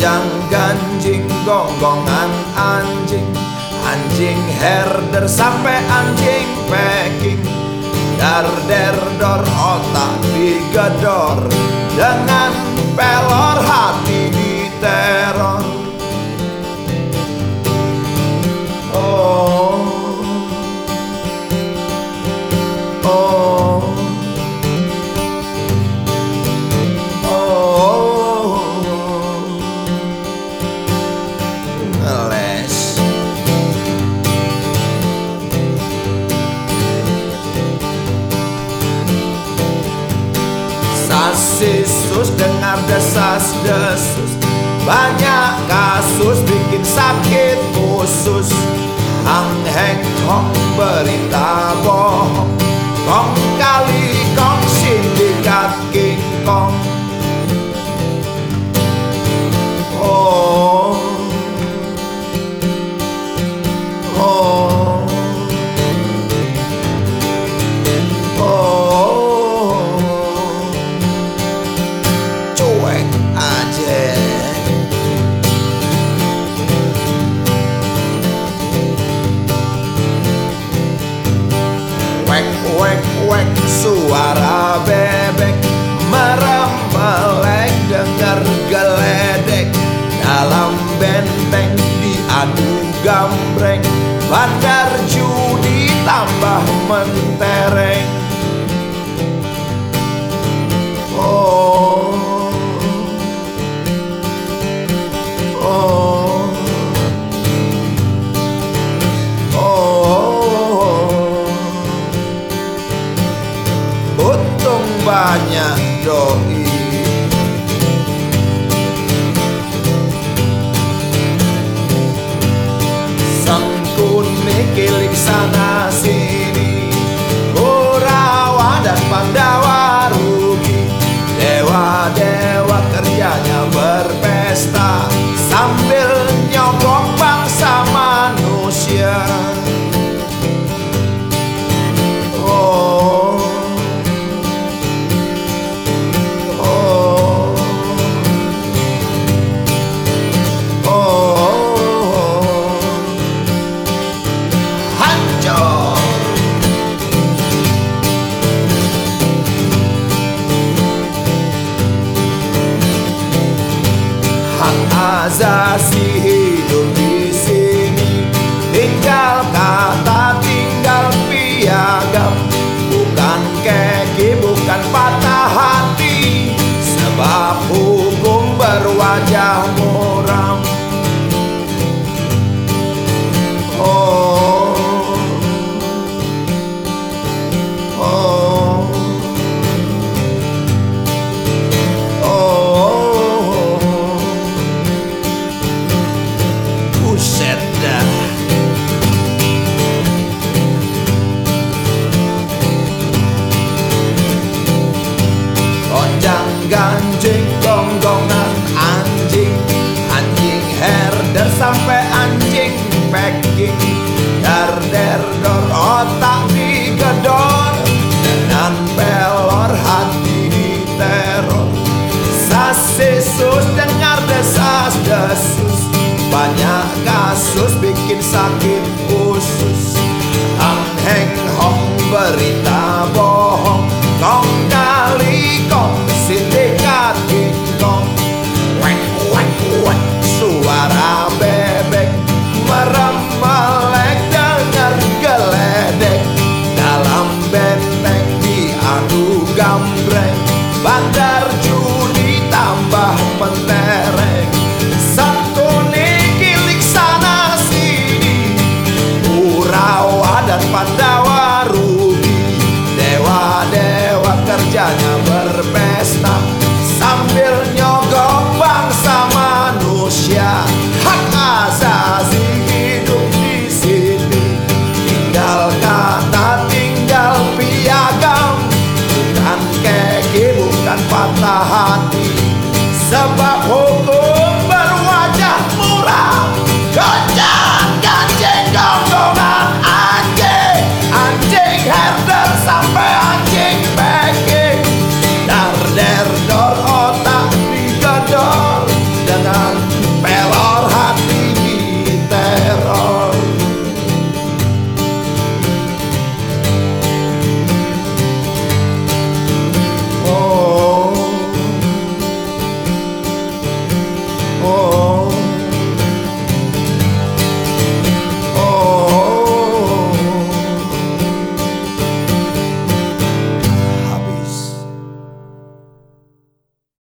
Gonjang ganjing gonggongan anjing, anjing herder sampai anjing packing. Dar der dor otak digedor, dengan pelor hati diteror. Oh, oh, oh, ngeles. Sasisus dengar desas-desus, banyak kasus bikin sakit usus. Hang heng hong berita bohong, kong kali kong sindikat King Kong. Oh, oh, oh, cuek aja. Wek wek wek suara bebek merembelek, dengar geledek dalam benteng diadu gambreng. Bandar judi tambah mentereng. Oh, oh, oh, untung banyak doi. Kilik sana sini, Kurawa dan Pandawa rugi. Dewa-dewa kerjanya berpesta sambil nyogok bangsa manusia. Oh, oh, oh, asasi hidup di sini, tinggal kata, tinggal piagam. Bukan keki, bukan patah hati, sebab hukum berwajah muram. Oh, oh, oh, buset dah. Gonjang ganjing gonggongan anjing, anjing herder sampai anjing packing. Dar der dor otak digedor, dengan pelor hati diteror. Sasisus dengar desas-desus, banyak kasus bikin sakit usus. Hang heng hong berita bohong, kong kali kong sindikat King Kong. Wek wek wek suara bebek merembelek, dengar geledek dalam benteng diadu gambreng. Bandar judi tambah mentereng. Satu kilik sana sini, Kurawa dan Pandawa rugi. Dewa-dewa kerjanya berpesta sambil nyogok bangsa manusia. Hak asasi hidup di sini, tinggal kata, tinggal piagam. Bukan keki, bukan patah hati, sebab hukum